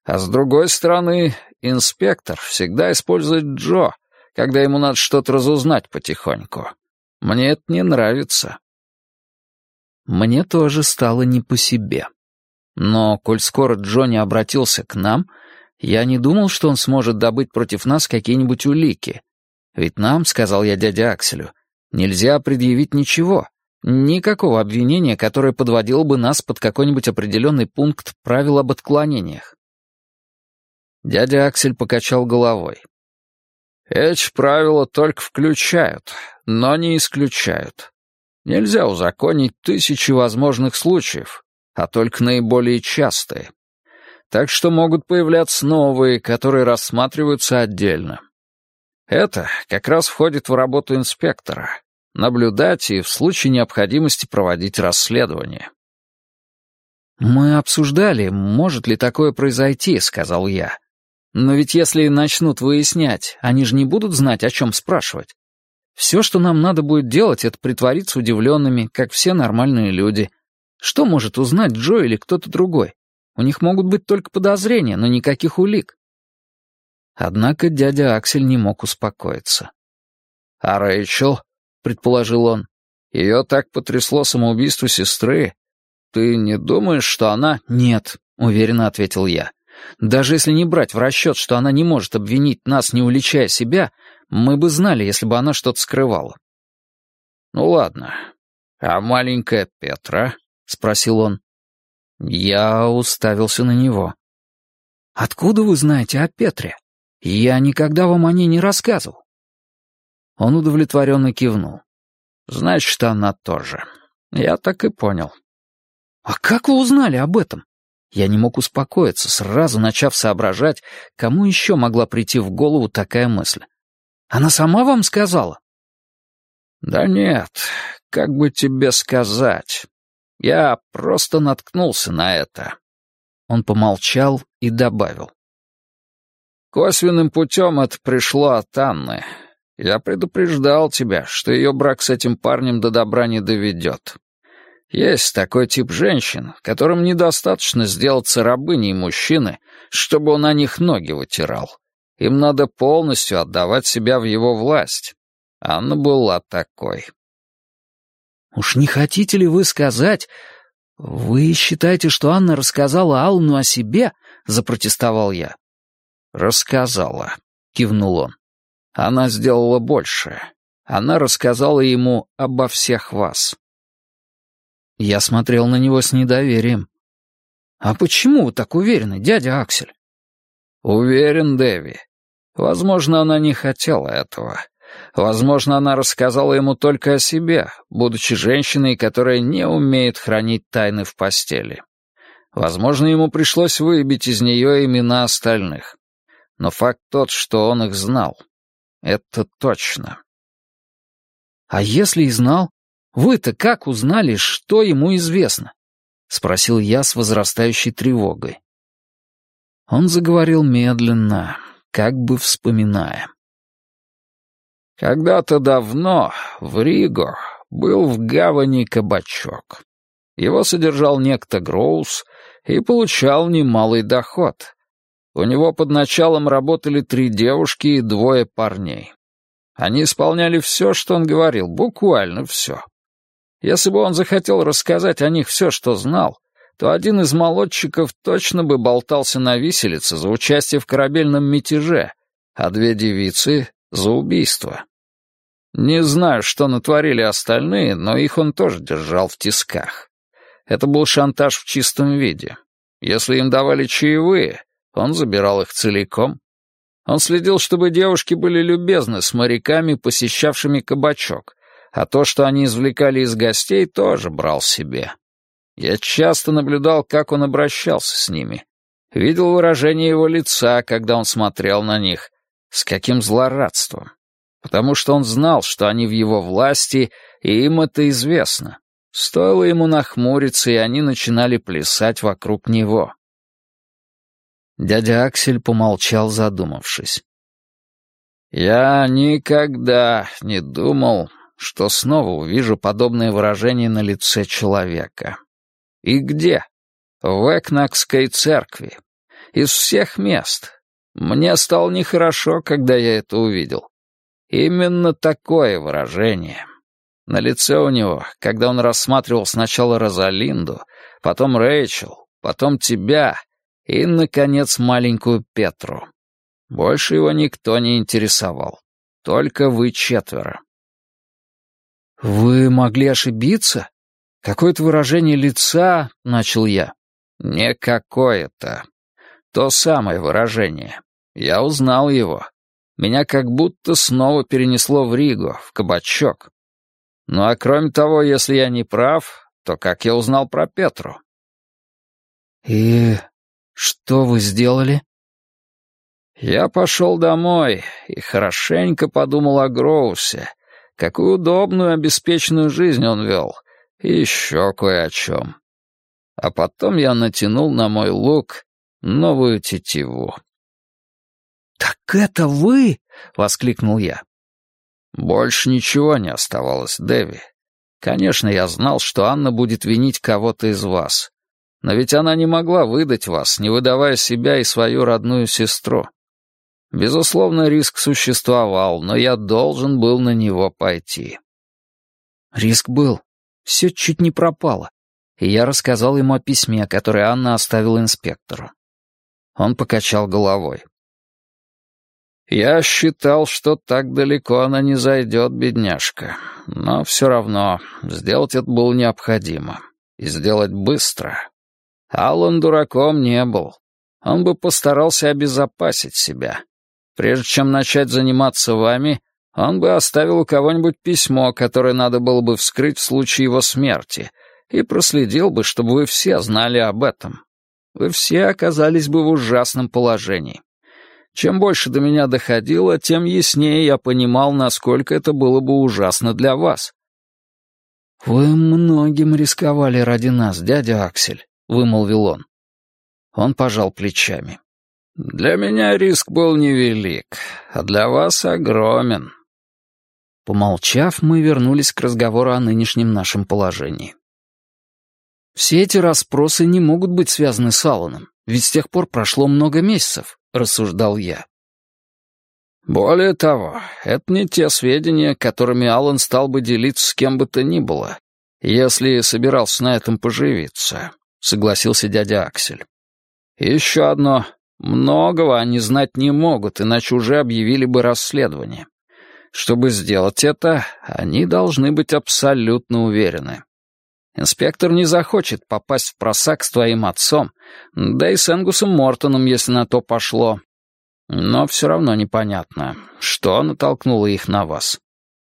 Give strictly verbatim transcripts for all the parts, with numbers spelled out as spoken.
А с другой стороны, инспектор всегда использует Джо, когда ему надо что-то разузнать потихоньку. Мне это не нравится». Мне тоже стало не по себе. Но, коль скоро Джо не обратился к нам, я не думал, что он сможет добыть против нас какие-нибудь улики. Ведь нам, — сказал я дяде Акселю, — нельзя предъявить ничего, никакого обвинения, которое подводило бы нас под какой-нибудь определенный пункт правил об отклонениях. Дядя Аксель покачал головой. «Эти правила только включают, но не исключают. Нельзя узаконить тысячи возможных случаев, а только наиболее частые. Так что могут появляться новые, которые рассматриваются отдельно. Это как раз входит в работу инспектора — наблюдать и в случае необходимости проводить расследование». «Мы обсуждали, может ли такое произойти», — сказал я. «Но ведь если начнут выяснять, они же не будут знать, о чем спрашивать. Все, что нам надо будет делать, это притвориться удивленными, как все нормальные люди. Что может узнать Джо или кто-то другой? У них могут быть только подозрения, но никаких улик». Однако дядя Аксель не мог успокоиться. «А Рэйчел?» — предположил он. «Ее так потрясло самоубийство сестры. Ты не думаешь, что она...» «Нет», — уверенно ответил я. «Даже если не брать в расчет, что она не может обвинить нас, не уличая себя, мы бы знали, если бы она что-то скрывала». «Ну ладно. А маленькая Петра?» — спросил он. Я уставился на него. «Откуда вы знаете о Петре? Я никогда вам о ней не рассказывал». Он удовлетворенно кивнул. «Значит, она тоже. Я так и понял». «А как вы узнали об этом?» Я не мог успокоиться, сразу начав соображать, кому еще могла прийти в голову такая мысль. «Она сама вам сказала?» «Да нет, как бы тебе сказать. Я просто наткнулся на это». Он помолчал и добавил. «Косвенным путем это пришло от Анны. Я предупреждал тебя, что ее брак с этим парнем до добра не доведет. Есть такой тип женщин, которым недостаточно сделаться рабыней мужчины, чтобы он о них ноги вытирал. Им надо полностью отдавать себя в его власть. Анна была такой». «Уж не хотите ли вы сказать... Вы считаете, что Анна рассказала Аллану о себе?» — запротестовал я. «Рассказала», — кивнул он. «Она сделала больше. Она рассказала ему обо всех вас». Я смотрел на него с недоверием. «А почему вы так уверены, дядя Аксель?» «Уверен, Дэви. Возможно, она не хотела этого. Возможно, она рассказала ему только о себе, будучи женщиной, которая не умеет хранить тайны в постели. Возможно, ему пришлось выбить из нее имена остальных. Но факт тот, что он их знал. Это точно». «А если и знал? Вы-то как узнали, что ему известно?» — спросил я с возрастающей тревогой. Он заговорил медленно, как бы вспоминая. «Когда-то давно в Риго был в гавани кабачок. Его содержал некто Гроус и получал немалый доход. У него под началом работали три девушки и двое парней. Они исполняли все, что он говорил, буквально все. Если бы он захотел рассказать о них все, что знал, то один из молодчиков точно бы болтался на виселице за участие в корабельном мятеже, а две девицы — за убийство. Не знаю, что натворили остальные, но их он тоже держал в тисках. Это был шантаж в чистом виде. Если им давали чаевые, он забирал их целиком. Он следил, чтобы девушки были любезны с моряками, посещавшими кабачок, а то, что они извлекали из гостей, тоже брал себе. Я часто наблюдал, как он обращался с ними. Видел выражение его лица, когда он смотрел на них, с каким злорадством. Потому что он знал, что они в его власти, и им это известно. Стоило ему нахмуриться, и они начинали плясать вокруг него. Дядя Аксель помолчал, задумавшись. «Я никогда не думал, что снова увижу подобное выражение на лице человека. И где? В Экнакской церкви. Из всех мест. Мне стало нехорошо, когда я это увидел. Именно такое выражение. На лице у него, когда он рассматривал сначала Розалинду, потом Рэйчел, потом тебя и, наконец, маленькую Петру. Больше его никто не интересовал. Только вы четверо. «Вы могли ошибиться? Какое-то выражение лица...» — начал я. «Не какое-то. То самое выражение. Я узнал его. Меня как будто снова перенесло в Ригу, в кабачок. Ну а кроме того, если я не прав, то как я узнал про Петру?» «И что вы сделали?» «Я пошел домой и хорошенько подумал о Гроусе, какую удобную, обеспеченную жизнь он вел, и еще кое о чем. А потом я натянул на мой лук новую тетиву». «Так это вы?» — воскликнул я. «Больше ничего не оставалось, Дэви. Конечно, я знал, что Анна будет винить кого-то из вас. Но ведь она не могла выдать вас, не выдавая себя и свою родную сестру. Безусловно, риск существовал, но я должен был на него пойти». Риск был. Все чуть не пропало. И я рассказал ему о письме, которое Анна оставила инспектору. Он покачал головой. «Я считал, что так далеко она не зайдет, бедняжка. Но все равно сделать это было необходимо. И сделать быстро. Аллан дураком не был. Он бы постарался обезопасить себя. Прежде чем начать заниматься вами, он бы оставил у кого-нибудь письмо, которое надо было бы вскрыть в случае его смерти, и проследил бы, чтобы вы все знали об этом. Вы все оказались бы в ужасном положении. Чем больше до меня доходило, тем яснее я понимал, насколько это было бы ужасно для вас». «Вы многим рисковали ради нас, дядя Аксель», — вымолвил он. Он пожал плечами. «Для меня риск был невелик, а для вас огромен». Помолчав, мы вернулись к разговору о нынешнем нашем положении. «Все эти расспросы не могут быть связаны с Алланом, ведь с тех пор прошло много месяцев», — рассуждал я. «Более того, это не те сведения, которыми Аллан стал бы делиться с кем бы то ни было, если собирался на этом поживиться», — согласился дядя Аксель. «И еще одно. Многого они знать не могут, иначе уже объявили бы расследование. Чтобы сделать это, они должны быть абсолютно уверены. Инспектор не захочет попасть в просак с твоим отцом, да и с Энгусом Мортоном, если на то пошло. Но все равно непонятно, что натолкнуло их на вас».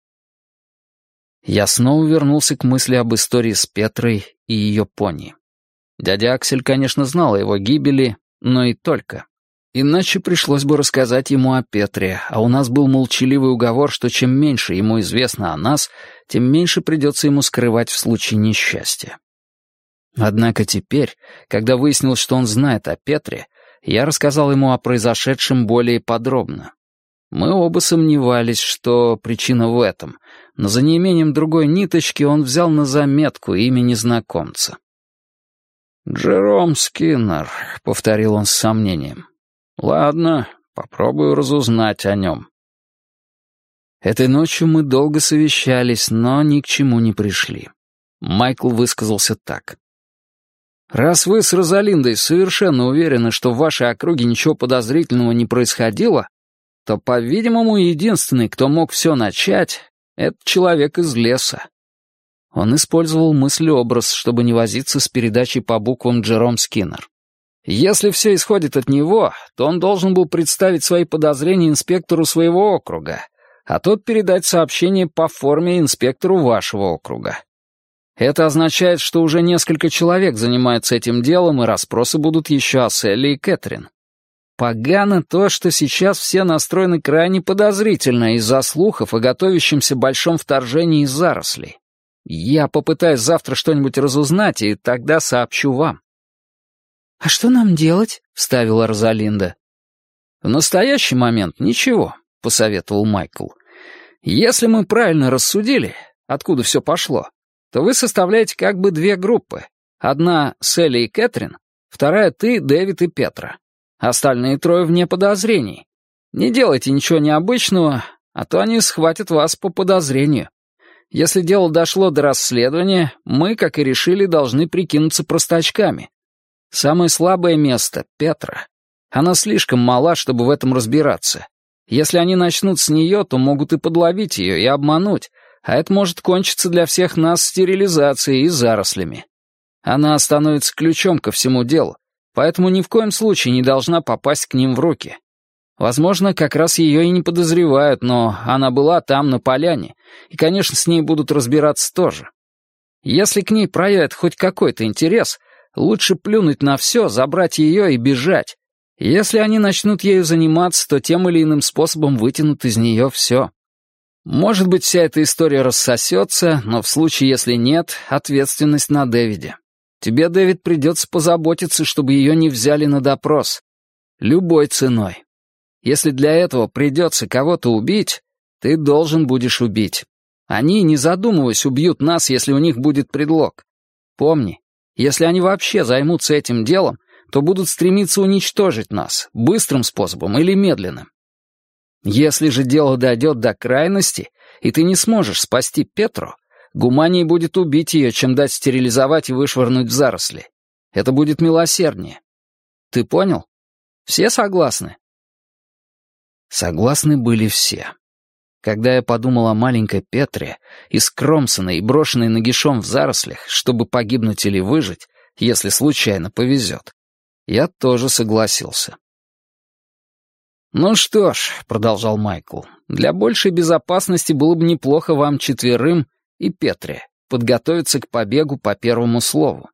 Я снова вернулся к мысли об истории с Петрой и ее пони. Дядя Аксель, конечно, знал о его гибели, но и только. Иначе пришлось бы рассказать ему о Петре, а у нас был молчаливый уговор, что чем меньше ему известно о нас, тем меньше придется ему скрывать в случае несчастья. Однако теперь, когда выяснилось, что он знает о Петре, я рассказал ему о произошедшем более подробно. Мы оба сомневались, что причина в этом, но за неимением другой ниточки он взял на заметку имя незнакомца. «Джером Скиннер», — повторил он с сомнением. «Ладно, попробую разузнать о нем». Этой ночью мы долго совещались, но ни к чему не пришли. Майкл высказался так. «Раз вы с Розалиндой совершенно уверены, что в вашей округе ничего подозрительного не происходило, то, по-видимому, единственный, кто мог все начать, — это человек из леса». Он использовал мыслеобраз, чтобы не возиться с передачей по буквам Джером Скиннер. Если все исходит от него, то он должен был представить свои подозрения инспектору своего округа, а тот передать сообщение по форме инспектору вашего округа. Это означает, что уже несколько человек занимаются этим делом, и расспросы будут еще о Селли и Кэтрин. Погано то, что сейчас все настроены крайне подозрительно из-за слухов о готовящемся большом вторжении из зарослей. Я попытаюсь завтра что-нибудь разузнать, и тогда сообщу вам». «А что нам делать?» — вставила Розалинда. «В настоящий момент ничего», — посоветовал Майкл. «Если мы правильно рассудили, откуда все пошло, то вы составляете как бы две группы. Одна — Селли и Кэтрин, вторая — ты, Дэвид и Петра. Остальные трое вне подозрений. Не делайте ничего необычного, а то они схватят вас по подозрению. Если дело дошло до расследования, мы, как и решили, должны прикинуться простачками. Самое слабое место — Петра. Она слишком мала, чтобы в этом разбираться. Если они начнут с нее, то могут и подловить ее, и обмануть, а это может кончиться для всех нас стерилизацией и зарослями. Она становится ключом ко всему делу, поэтому ни в коем случае не должна попасть к ним в руки. Возможно, как раз ее и не подозревают, но она была там, на поляне, и, конечно, с ней будут разбираться тоже. Если к ней проявят хоть какой-то интерес, лучше плюнуть на все, забрать ее и бежать. Если они начнут ею заниматься, то тем или иным способом вытянут из нее все. Может быть, вся эта история рассосется, но в случае, если нет, ответственность на Дэвиде. Тебе, Дэвид, придется позаботиться, чтобы ее не взяли на допрос. Любой ценой. Если для этого придется кого-то убить, ты должен будешь убить. Они, не задумываясь, убьют нас, если у них будет предлог. Помни, если они вообще займутся этим делом, то будут стремиться уничтожить нас, быстрым способом или медленным. Если же дело дойдет до крайности, и ты не сможешь спасти Петру, гуманнее будет убить ее, чем дать стерилизовать и вышвырнуть в заросли. Это будет милосерднее. Ты понял? Все согласны? Согласны были все. Когда я подумал о маленькой Петре, искромсанной и брошенной нагишом в зарослях, чтобы погибнуть или выжить, если случайно повезет, я тоже согласился. «Ну что ж», — продолжал Майкл, — «для большей безопасности было бы неплохо вам четверым и Петре подготовиться к побегу по первому слову».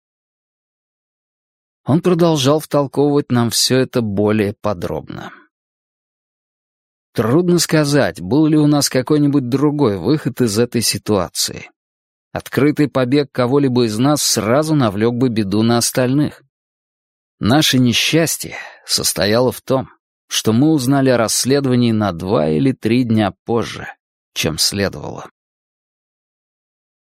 Он продолжал втолковывать нам все это более подробно. Трудно сказать, был ли у нас какой-нибудь другой выход из этой ситуации. Открытый побег кого-либо из нас сразу навлек бы беду на остальных. Наше несчастье состояло в том, что мы узнали о расследовании на два или три дня позже, чем следовало.